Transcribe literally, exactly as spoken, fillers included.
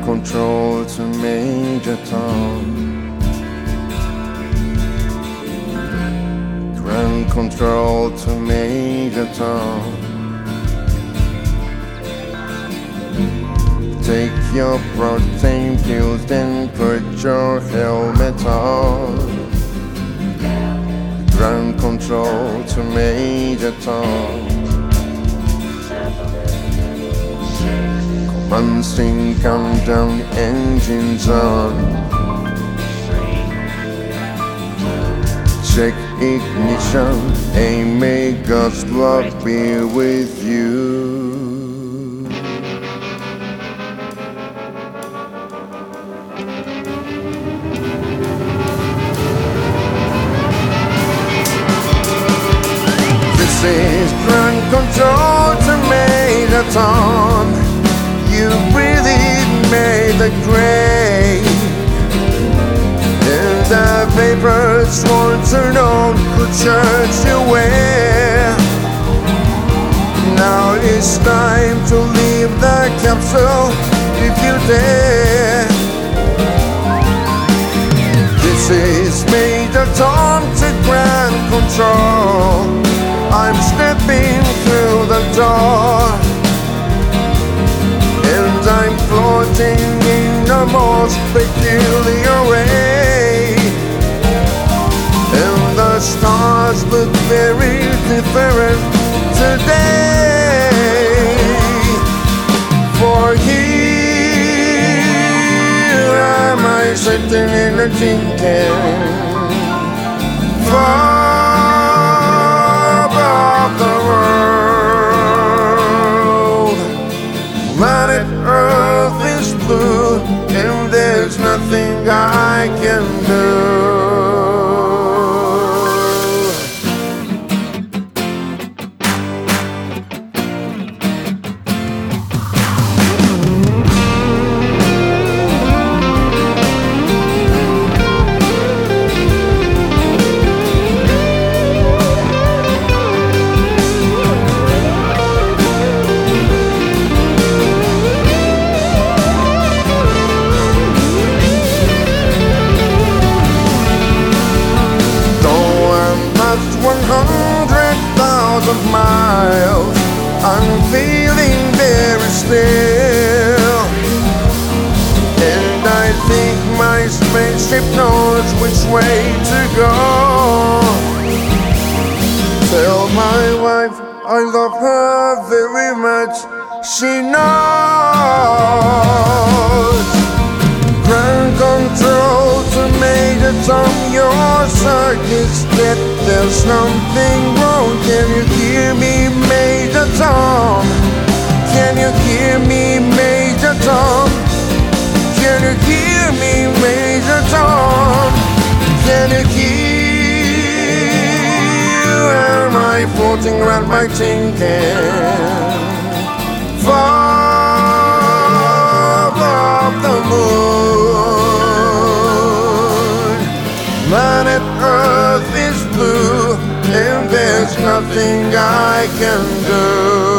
control to Major Tom. Ground control to Major Tom. Take your protein pills, then put your helmet on. Ground control to Major Tom. Command sting, countdown, engines on. Check ignition, and may God's love be with you. This is ground control to Major Tom. You really made the grade, and the vapors won't turn on the church you wear. Now it's time to leave the capsule if you dare. This is Major Tom to ground control. I'm stepping through the door, and I'm floating in the most peculiar way. And the stars look very different today. For here am I sitting in a tin can, far above the world. Planet Earth is blue, and there's nothing I can do. one hundred thousand miles, I'm feeling very still, and I think my spaceship knows which way to go. Tell my wife I love her very much, she knows. Ground control to Major Tom, your circuit's dead. There's something wrong. Can you hear me, Major Tom? Can you hear me, Major Tom? Can you hear me, Major Tom? Can you hear? Am I floating around my tin can, far above the moon? Planet Earth is blue, and there's nothing I can do.